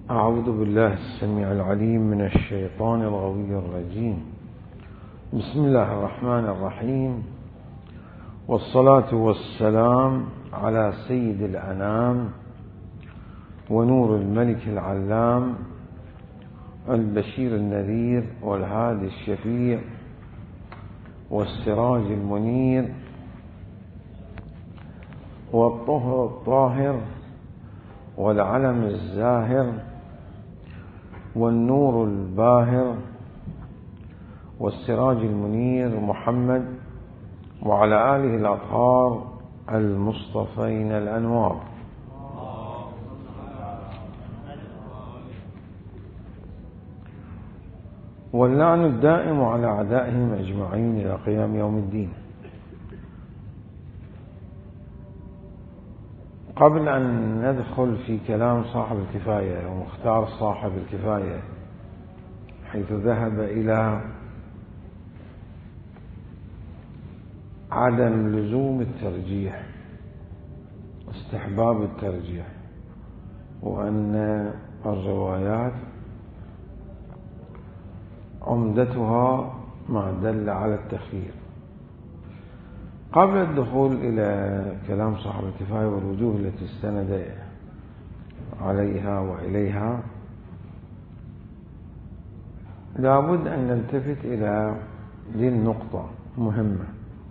أعوذ بالله السميع العليم من الشيطان الغوي الرجيم. بسم الله الرحمن الرحيم، والصلاة والسلام على سيد الأنام ونور الملك العلام البشير النذير والهادي الشفيع والسراج المنير والطهر الطاهر والعلم الزاهر والنور الباهر والسراج المنير محمد وعلى آله الأطهار المصطفين الأنوار. واللعن الدائم على أعدائهم أجمعين إلى قيام يوم الدين. قبل أن ندخل في كلام صاحب الكفاية ومختار صاحب الكفاية حيث ذهب إلى عدم لزوم الترجيح، استحباب الترجيح، وأن الروايات عمدتها ما دل على التخيير. قبل الدخول إلى كلام صاحب الكفاية والوجوه التي استند عليها وإليها، لابد أن نلتفت إلى ذي النقطة مهمة.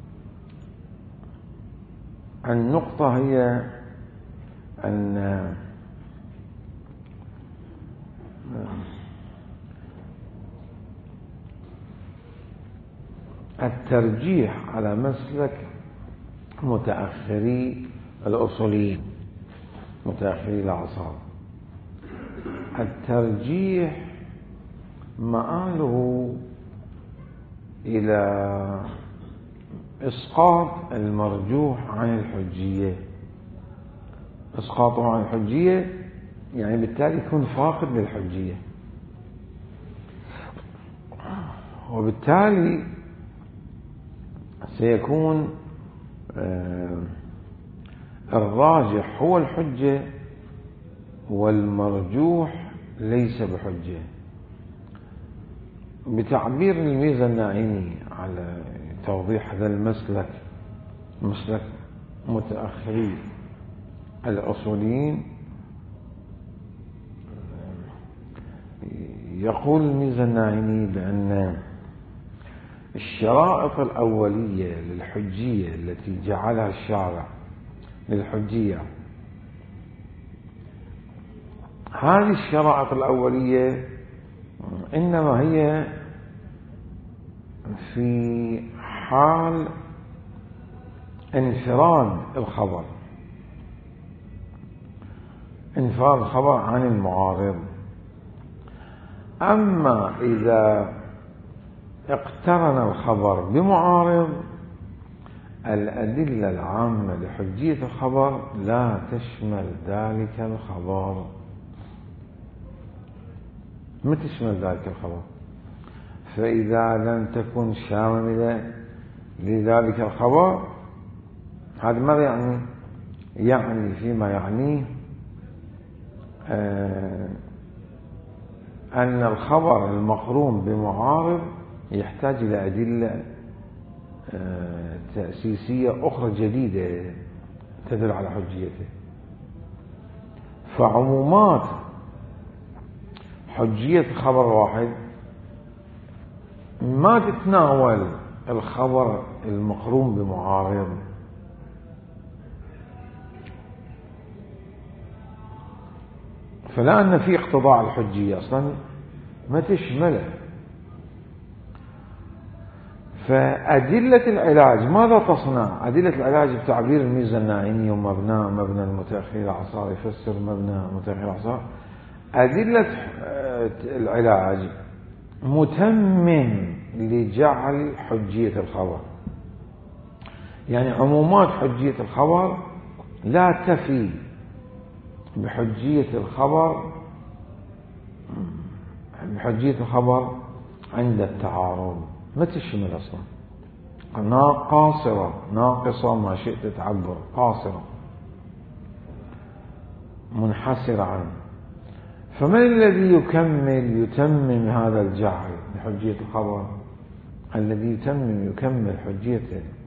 النقطة هي أن الترجيح على مسلك متأخري الأصوليين، متأخري الأعصار. الترجيح مآله إلى إسقاط المرجوح عن الحجية. إسقاطه عن الحجية يعني بالتالي يكون فاقد للحجية، وبالتالي سيكون الراجح هو الحجة والمرجوح ليس بحجة. بتعبير الميزة الناعيني على توضيح هذا المسلك، مسلك متأخري الأصوليين، يقول الميزة الناعيني بأن الشرائط الأولية للحجية التي جعلها الشارع للحجية، هذه الشرائط الأولية إنما هي في حال انفراد الخبر، انفراد الخبر عن المعارض. أما إذا اقترن الخبر بمعارض، الأدلة العامة لحجية الخبر لا تشمل ذلك الخبر، ما تشمل ذلك الخبر. فإذا لم تكن شاملة لذلك الخبر، هذا ماذا يعني؟ يعني فيما يعنيه أن الخبر المقرون بمعارض يحتاج إلى أدلة تأسيسية أخرى جديدة تدل على حجيته. فعمومات حجية خبر واحد ما تتناول الخبر المقرون بمعارض. فلا أن في اقتضاء الحجية أصلا ما تشمله. فأدلة العلاج ماذا تصنع؟ أدلة العلاج بتعبير الميزة الناعيني ومبنى المتأخر الأعصار، يفسر مبنى متأخر الأعصار. أدلة العلاج متمم لجعل حجية الخبر، يعني عمومات حجية الخبر لا تفي بحجية الخبر، بحجية الخبر عند التعارض، ما تشمل أصلا، قاصرة ناقصة ما شئت تعبر، قاصرة منحسرة عنه. فمن الذي يتمم هذا الجعل لحجية الخبر؟ الذي يكمل حجية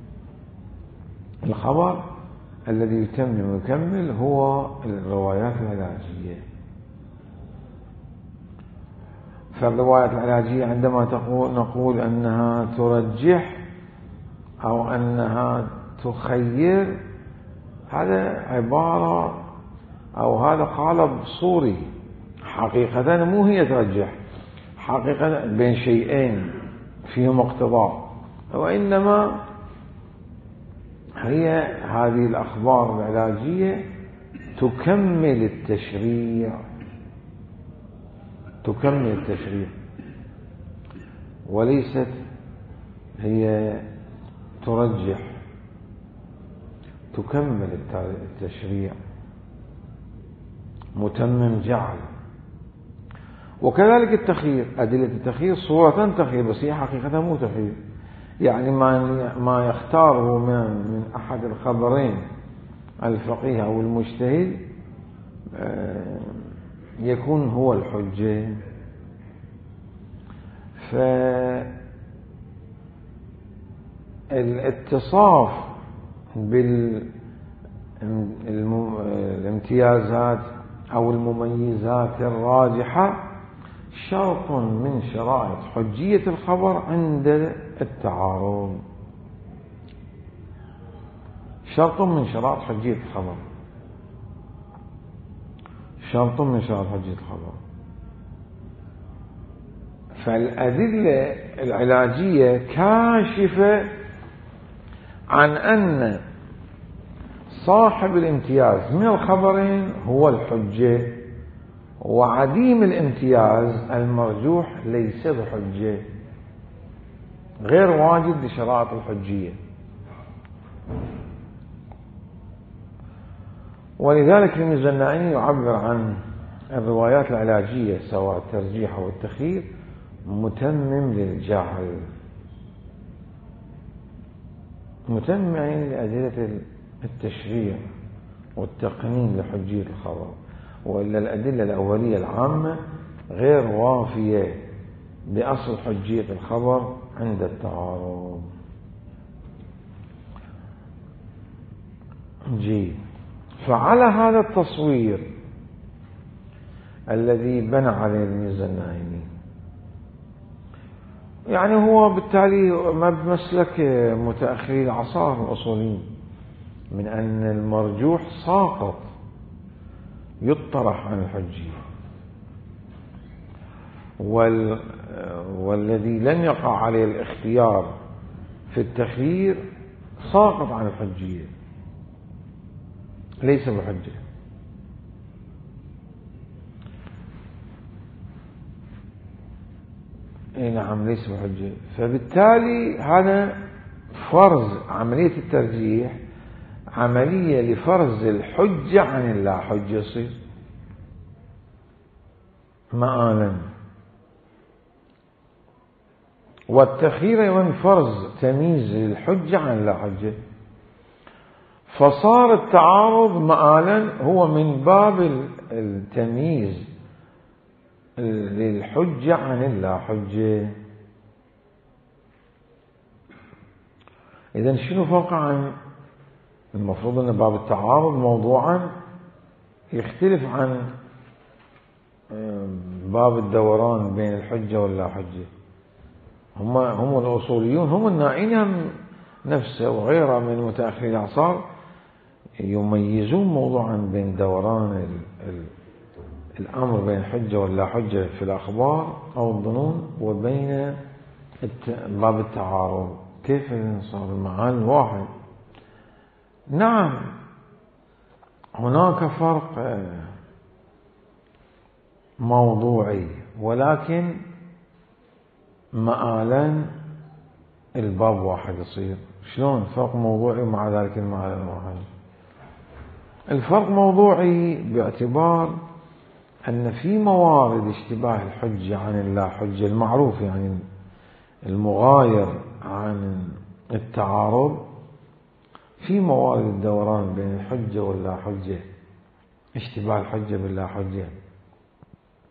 الخبر، الذي يتمم ويكمل هو الروايات العلاجية. فالروايات العلاجية عندما نقول أنها ترجح أو أنها تخير، هذا عبارة أو هذا قالب صوري. حقيقة مو هي ترجح حقيقة بين شيئين فيهم اقتضاء، وإنما هي هذه الأخبار العلاجية تكمل التشريع وليست هي ترجح، تكمل التشريع، متمم جعل. وكذلك التخيير، أدلة التخيير صورة تخيير، بس هي حقيقة مو تخيير. يعني ما يختاره من أحد الخبرين الفقيه أو المجتهد يكون هو الحجة. فالاتصاف بالامتيازات أو المميزات الراجحة شرط من شرائط حجية الخبر عند التعارض. شرط من شرائط حجية الخبر، شرط من شرائط حجية الخبر. فالأدلة العلاجية كاشفة عن أن صاحب الامتياز من الخبرين هو الحجة، وعديم الامتياز المرجوح ليس بحجة، غير واجد لشرائط الحجية. ولذلك المزنائي يعبر عن الروايات العلاجية سواء الترجيح أو التخيير متمم للجعل، متمم لأدلة التشريع والتقنين لحجية الخبر، وإلا الأدلة الأولية العامة غير وافية بأصل حجية الخبر عند التعارض. جيد. فعلى هذا التصوير الذي بنى عليه المزنائي، يعني هو بالتالي ما بمسلك متأخري العصر الأصوليين من أن المرجوح ساقط يطرح عن الحجية، والذي لم يقع عليه الاختيار في التخيير ساقط عن الحجية، ليس بحجة. اي نعم ليس بحجة. فبالتالي هذا فرض عملية الترجيح عملية لفرض الحجة عن اللا حجة يصير مآلا، والتخيير أيضا فرض تمييز للحجة عن اللا حجة. فصار التعارض مآلا هو من باب التمييز للحجة عن اللا حجة. إذن شنو فرق عن المفروض أن باب التعارض موضوعا يختلف عن باب الدوران بين الحجة واللا حجة. هم الأصوليون هم النائين نفسه وغيره من متأخري الأعصار يميزون موضوعا بين دوران الأمر بين الحجة واللا حجة في الأخبار أو الظنون وبين باب التعارض. كيف صار المعاني واحد؟ نعم هناك فرق موضوعي، ولكن مآلا الباب واحد يصير. شلون فرق موضوعي ومع ذلك المآل واحد؟ الفرق موضوعي باعتبار أن في موارد اشتباه الحجة عن اللا حجة المعروف، يعني المغاير عن التعارض، في موارد الدوران بين الحجة واللا حجة، اشتباه الحجة باللا حجة.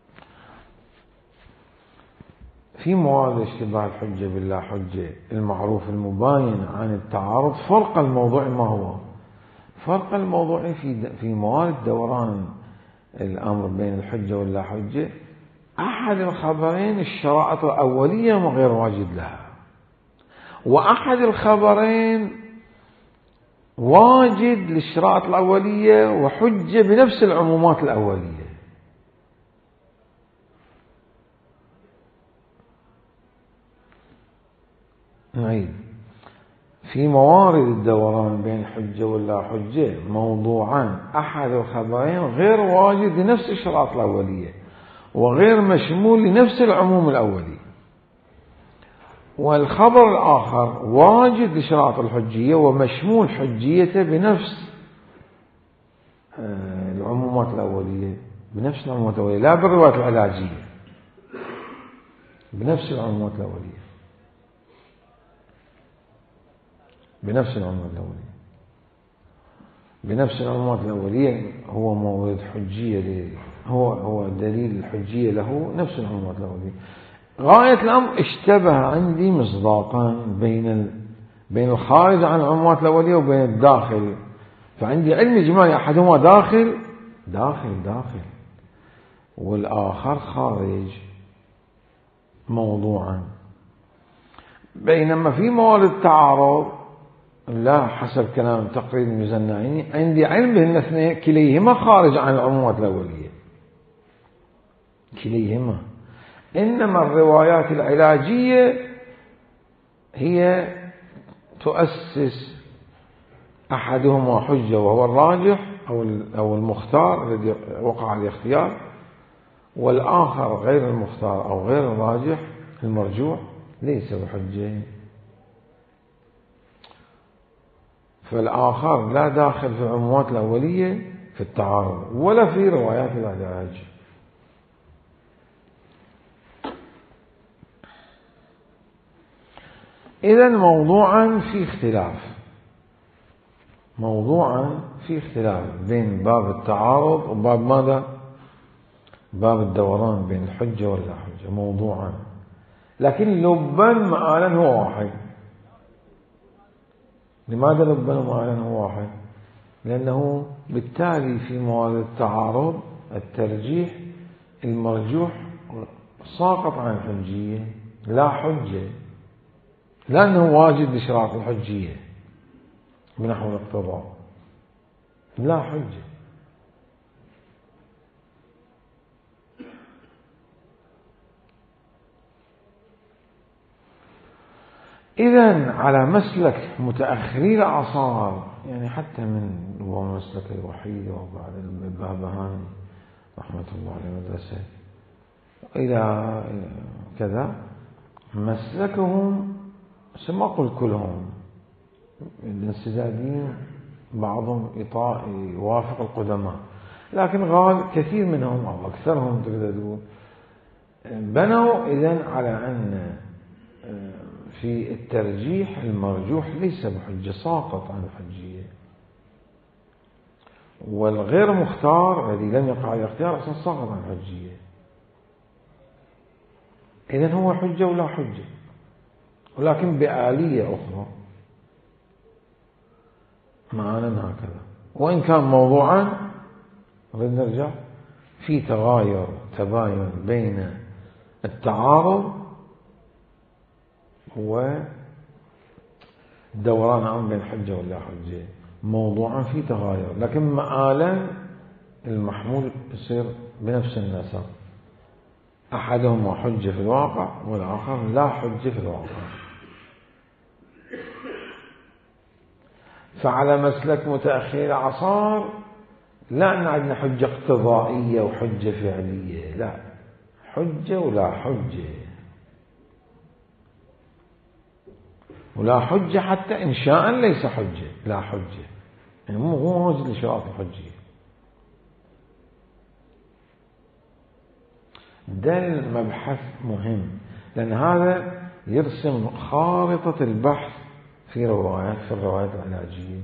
في موارد اشتباه الحجة باللا حجة المعروف المباين عن التعارض، فرق الموضوع ما هو؟ فرق الموضوع في موارد دوران الأمر بين الحجة واللا حجة، أحد الخبرين الشرائط الأولية غير واجد لها، وأحد الخبرين واجد للشرائط الأولية وحجة بنفس العمومات الأولية. نعيد: في موارد الدوران بين الحجة واللا حجة موضوعان، أحد الخبرين غير واجد لنفس الشرائط الأولية وغير مشمول لنفس العموم الأولي، والخبر الآخر واجد لشرائط الحجية ومشمول حجيته بنفس العمومات الأولية، بنفس العمومات الأولية، لا بالروايات العلاجية، بنفس العمومات الأولية، بنفس العمومات الأولية، بنفس العمومات الأولية. هو مورد حجية، هو دليل الحجية له نفس العمومات الأولية. غاية الأمر اشتبه عندي مصداقا بين الخارج عن العمومات الأولية وبين الداخل، فعندي علم إجمالي أحدهما داخل والآخر خارج موضوعا، بينما في موارد التعارض لا، حسب كلام تقرير المزنعيني عندي علم بأن الاثنين كليهما خارج عن العمومات الأولية، كليهما، إنما الروايات العلاجية هي تؤسس أحدهما حجة وهو الراجح أو المختار الذي وقع الاختيار، والآخر غير المختار أو غير الراجح المرجوح ليس بحجة. فالآخر لا داخل في العمومات الأولية في التعارض ولا في روايات العلاج. إذن موضوعا في اختلاف بين باب التعارض وباب ماذا؟ باب الدوران بين الحجة واللا حجة، موضوعا، لكن لبا مآلا هو واحد. لماذا لبا مآلا هو واحد؟ لأنه بالتالي في موارد التعارض الترجيح المرجوح ساقط عن الحجية، لا حجة، لأنه واجد لشرائط الحجية بنحو الاقتضاء، لا حجة. إذن على مسلك متأخري الأعصار، يعني حتى من مسلك الوحيد وبعد البابهاني رحمة الله عليه مدرسة إلى كذا، مسلكهم ما أقول كلهم، الانسداديين بعضهم يوافق القدماء، لكن كثير منهم أو أكثرهم تقدرون بنوا إذن على أن في الترجيح المرجوح ليس بحجة، ساقط عن الحجية، والغير مختار الذي لم يقع على الاختيار أصلا ساقط عن الحجية. إذن هو حجة ولا حجة، ولكن بآلية أخرى معانا هكذا. وإن كان موضوعا نرجع في تباين بين التعارض ودوران عن بين حجة ولا حجة، موضوعا في تغاير، لكن مآلا المحمول يصير بنفس النسق، أحدهما حجة في الواقع والآخر لا حجة في الواقع. فعلى مسلك متأخر الأعصار لا أن عندنا حجة اقتضائية وحجة فعلية، لا، حجة ولا حجة، ولا حجة حتى إنشاء ليس حجة، لا حجة، يعني مو موجود لشرائط الحجية. ده المبحث مهم، لأن هذا يرسم خارطة البحث في الروايات العلاجية.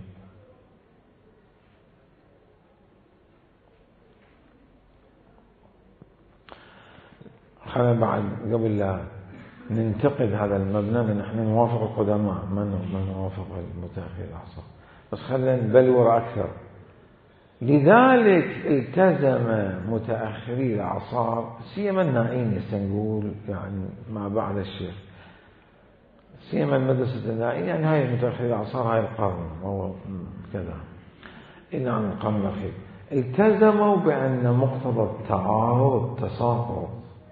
خلينا بعد قبل لا ننتقد هذا المبنى لأن احنا نوافق القدماء ما نوافق المتأخرين الأعصار، بس خلينا نبلور أكثر. لذلك التزم متأخري الأعصار سيما النائين نقول يعني ما بعد الشيخ، سيما المدرسة النائين يعني هاي متأخري الأعصار هاي القرن أو كذا إلى عن القرن الأخير، التزموا بأن مقتضى التعارض التساقط،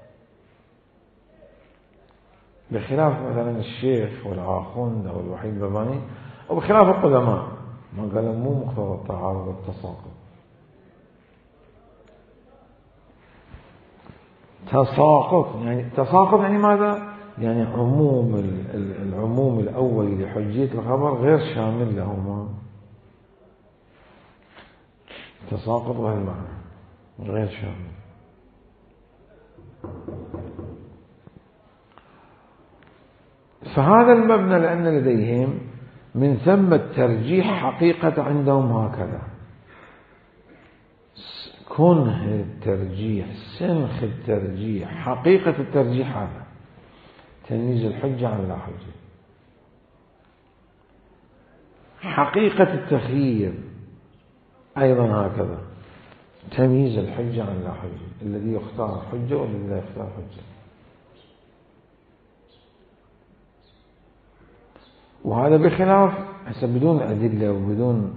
بخلاف مثلا الشيخ والآخوند أو الوحيد باباني، أو بخلاف القدماء ما قالوا مو مقتضى التعارض التساقط. تساقط يعني ماذا؟ يعني العموم الأولي لحجية الخبر غير شامل لهما. تساقط بهالمعنى غير شامل. فهذا المبنى لأن لديهم من ثم الترجيح حقيقة عندهم هكذا، كنه الترجيح سنخ الترجيح حقيقة الترجيح هذا تمييز الحجة عن لا حجة، حقيقة التخيير أيضا هكذا تمييز الحجة عن لا حجة، الذي يختار حجة والذي لا يختار حجة. وهذا بخلاف بدون أدلة وبدون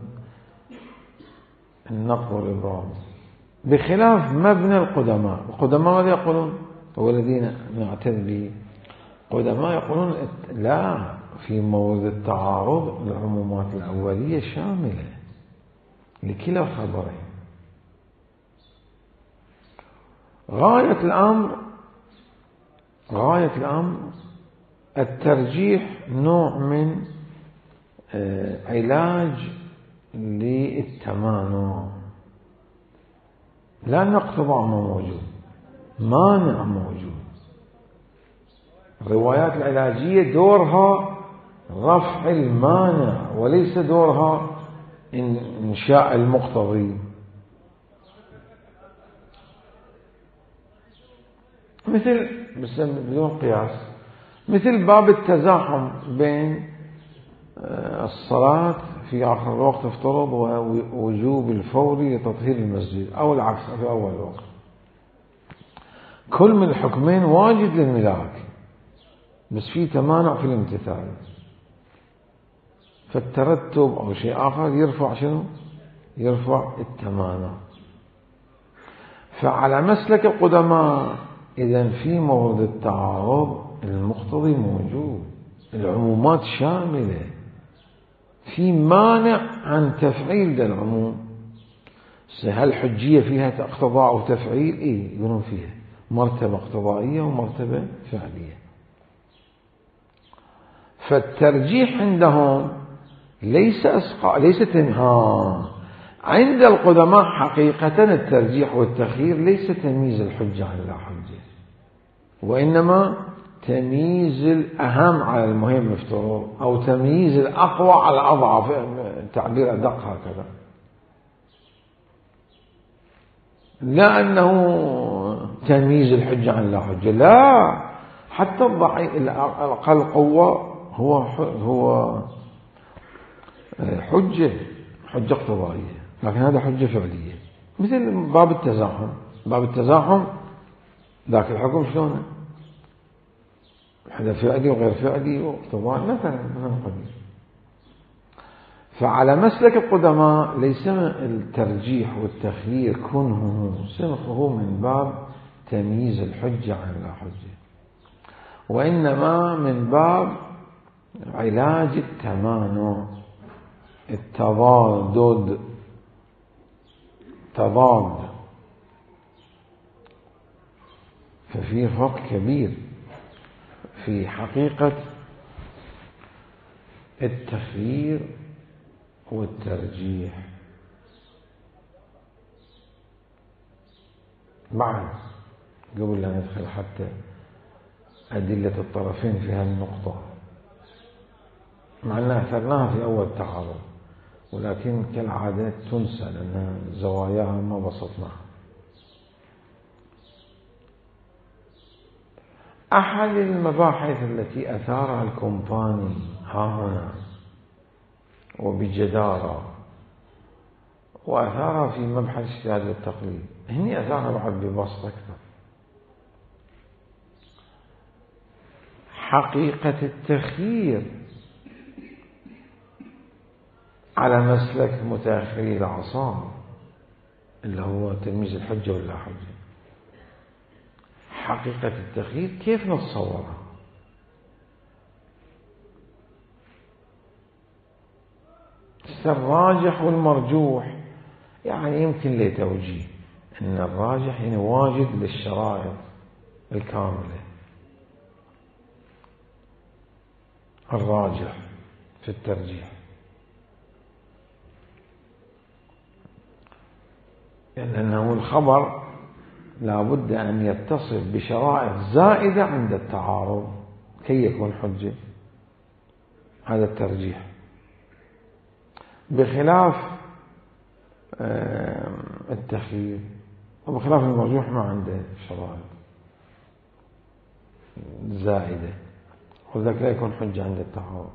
النقد والإبرام، بخلاف مبنى القدماء. القدماء ماذا يقولون؟ هو الذين نعتد به. القدماء يقولون لا، في مورد التعارض العمومات الأولية شاملة لكلا الخبرين. غاية الأمر الترجيح نوع من علاج للتمانع، لأن اقتضاء ما موجود، مانع موجود. الروايات العلاجية دورها رفع المانع وليس دورها إنشاء المقتضي. مثل بدون قياس، مثل باب التزاحم بين الصلاة في آخر الوقت افترض ووجوب الفوري لتطهير المسجد، أو العكس في أول الوقت. كل من الحكمين واجب للملاك، بس في تمانع في الامتثال، فالترتب أو شيء آخر يرفع شنو؟ يرفع التمانع. فعلى مسلك القدماء إذن في مورد التعارض المقتضي موجود، العمومات شاملة، في مانع عن تفعيل ذا العموم. هل حجية فيها اقتضاء أو تفعيل؟ إيه، يقولون فيها مرتبة اقتضائية ومرتبة فعلية. فالترجيح عندهم ليس تنهى. عند القدماء حقيقة الترجيح والتخيير ليس تمييز الحجة عن لا حجة، وإنما تمييز الأهم على المهم افتراض، أو تمييز الأقوى على الأضعف، تعبير أدق هكذا، لا أنه تمييز الحجة عن لا حجة، لا، حتى الضعيف الأقل قوة هو حجة اقتضائية، لكن هذا حجة فعلية. مثل باب التزاحم ذاك الحكم شلونه؟ هذا فعلي وغير فعلي واقتضاء مثلا من القبيل. فعلى مسلك القدماء ليس الترجيح والتخيير كنه سنخه من باب تمييز الحجة عن لا حجة، وإنما من باب علاج التمانع، التضاد، ففي فرق كبير في حقيقة التخيير والترجيح. بعد قبل لا ندخل حتى أدلة الطرفين في هذه النقطة، مع أننا أثرناها في أول تعارض، ولكن كالعادة تنسى لأن زواياها ما بسطناها. أحد المباحث التي أثارها الكومباني ها هنا وبجدارة، وأثارها في مبحث اجتهاد والتقليد، هني أثارها بعد ببسط أكثر. حقيقة التخيير على مسلك متأخري الأعصار اللي هو تمييز الحجة واللا حجة. حقيقة التخيير كيف نتصورها؟ الراجح والمرجوح يعني يمكن له توجيه أن الراجح يعني واجد للشرائط الكاملة، الراجح في الترجيح، لأنه الخبر لا بد أن يتصل بشرائط زائدة عند التعارض كي يكون حجة. هذا الترجيح، بخلاف التخيير وبخلاف المرجوح ما عنده شرائط زائدة، وذلك لا يكون حجة عند التعارض.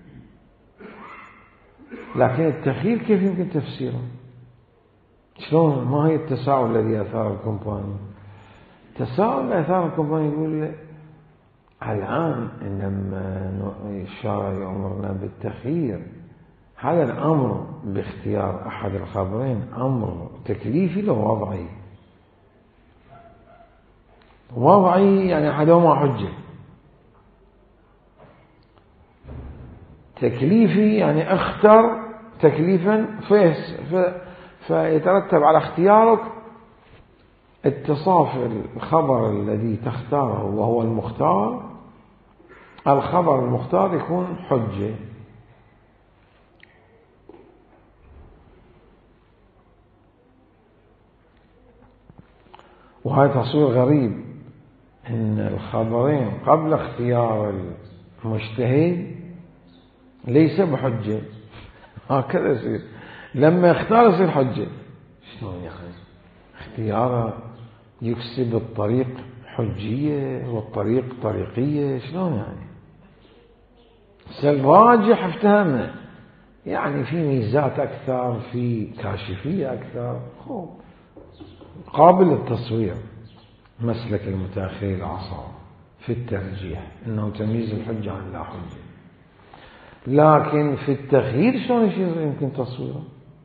لكن التخيير كيف يمكن تفسيره؟ شلون؟ ما هي التساؤل الذي أثار الكومباني؟ تساؤل أثار الكومباني يقول الآن لما الشارع يأمرنا بالتخيير، هذا الأمر باختيار أحد الخبرين أمر تكليفي لو وضعي؟ وضعي يعني أحدهما حجة، تكليفي يعني اختر تكليفا فيترتب على اختيارك اتصاف الخبر الذي تختاره وهو المختار، الخبر المختار يكون حجة. وهذا تصوير غريب ان الخبرين قبل اختيار المجتهد ليس بحجة، هكذا يصير لما يختار يصير حجة. شلون يا أخي؟ اختياره يكسب الطريق حجية والطريق طريقية، شلون يعني؟ الراجح افتهمنا يعني في ميزات أكثر، في كاشفية أكثر، قابل للتصوير مسلك المتأخرين الأعصار في الترجيح أنه تمييز الحجة عن لا حجة. لكن في التخيير شلون يصير يمكن تصويره؟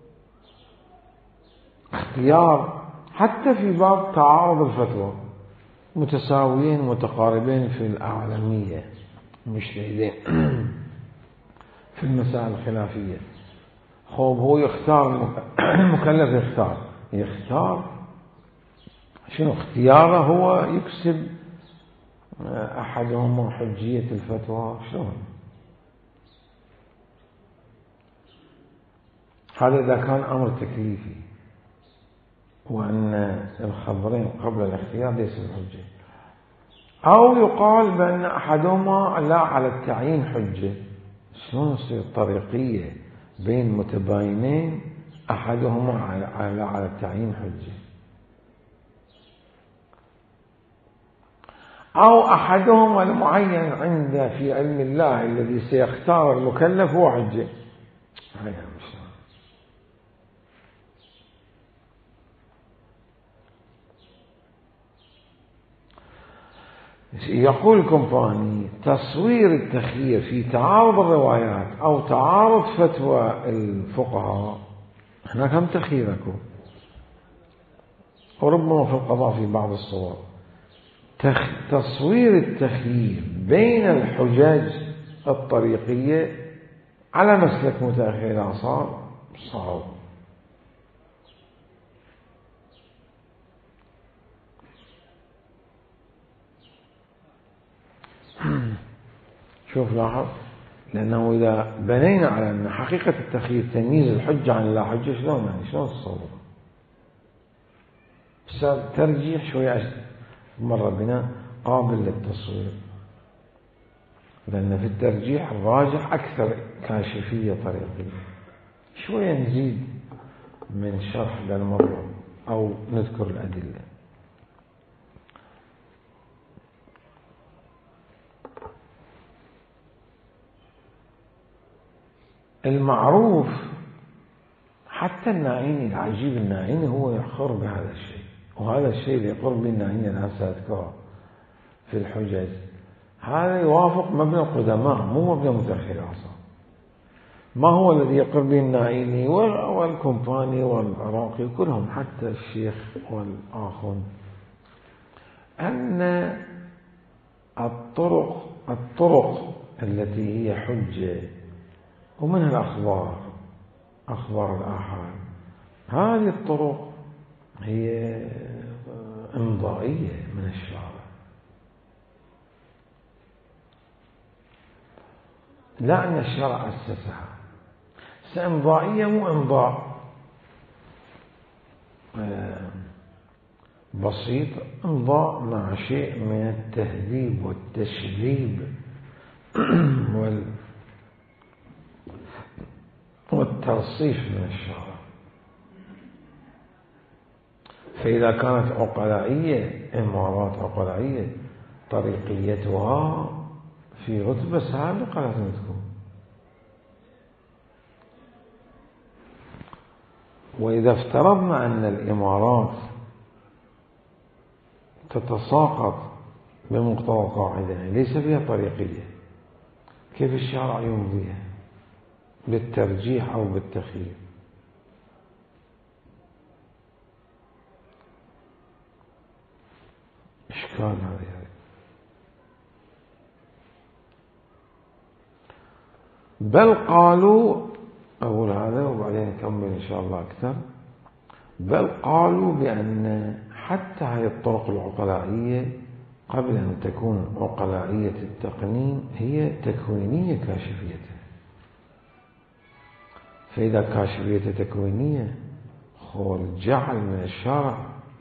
اختيار حتى في باب تعارض الفتوى، متساويين متقاربين في الأعلمية مجتهدين في المسائل الخلافية، هو يختار المكلف يختار شنو اختياره هو يكسب أحدهم حجية الفتوى. شلون هذا إذا كان أمر تكليفي وأن الخبرين قبل الاختيار ليس الحجة، أو يقال بأن أحدهما لا على التعيين حجة. شلون تصير طريقية بين متباينين أحدهما على التعيين حجة، أو أحدهما المعين عند في علم الله الذي سيختار المكلف هو حجة. يقول الكومباني تصوير التخيير في تعارض الروايات أو تعارض فتوى الفقهاء، هناك هم تخييركم، وربما في القضاء في بعض الصور تصوير التخيير بين الحجاج الطريقية على مسلك متأخر الأعصار صعب. شوف لاحظ، لأنه إذا بنينا على أن حقيقة التخيير تمييز الحجة عن لا حجة، شلون يعني شلون تصور؟ بس ترجيح شوية مرة بنا قابل للتصوير، لأن في الترجيح الراجح أكثر كاشفية طريقية. شوية نزيد من شرح للموضوع أو نذكر الأدلة. المعروف حتى الناعيني، العجيب الناعيني هو يقر بهذا الشيء، وهذا الشيء اللي يقر به الناعيني أنا سأذكره في الحجج، هذا يوافق مبنى القدماء مو مبنى متأخر أصلا. ما هو الذي يقر به الناعيني والكومباني والعراقي كلهم حتى الشيخ والآخرون، أن الطرق التي هي حجة ومنها الأخبار، أخبار الآحاد، هذه الطرق هي إمضائية من الشارع، لا أن الشرع أسسها. إمضائية مو إمضاء بسيط، إمضاء مع شيء من التهذيب والتشذيب والترصيف من الشارع. فإذا كانت عقلائية، إمارات عقلائية، طريقيتها في رتبة سابقة لازم تكون. وإذا افترضنا أن الإمارات تتساقط بمقتضى القاعدة ليس فيها طريقية، كيف الشارع يمضيها بالترجيح أو بالتخيير؟ إشكال هذا. بل قالوا، أقول هذا وبعدين نكمل إن شاء الله أكثر، بل قالوا بأن حتى هذه الطرق العقلائية قبل أن تكون عقلائية التقنين هي تكوينية كاشفية. فإذا كاشفية تكوينية جعل من الشارع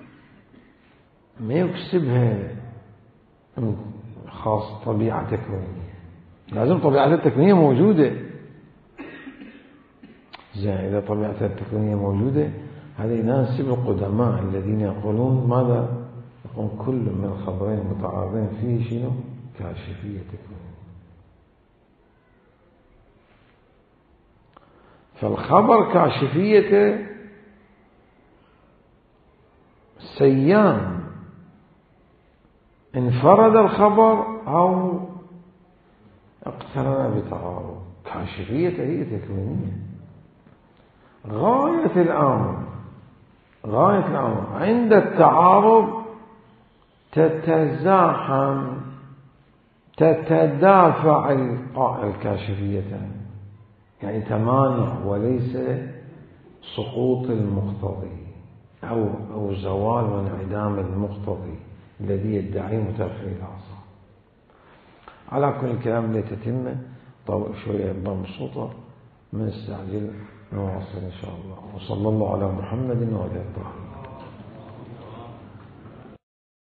ما يكسبها خاص طبيعة تكوينية، لازم طبيعة التكوينية موجودة. زين، إذا طبيعة التكوينية موجودة هذا يناسب القدماء الذين يقولون ماذا؟ يقول كل من الخبرين المتعارضين فيه شنو؟ كاشفية تكوينية. فالخبر كاشفية سيان، انفرد الخبر أو اقترن بتعارض. كاشفية هي تكوينية. غاية الأمر عند التعارض تتزاحم، تتدافع الكاشفيتان، يعني تمانع وليس سقوط المقتضي أو زوال وانعدام المقتضي الذي يدعي متأخر العصر. على كل الكلام اللي تتم شوية بمبسوطة من السعجل نواصل إن شاء الله. وصلى الله على محمد وعلى آله.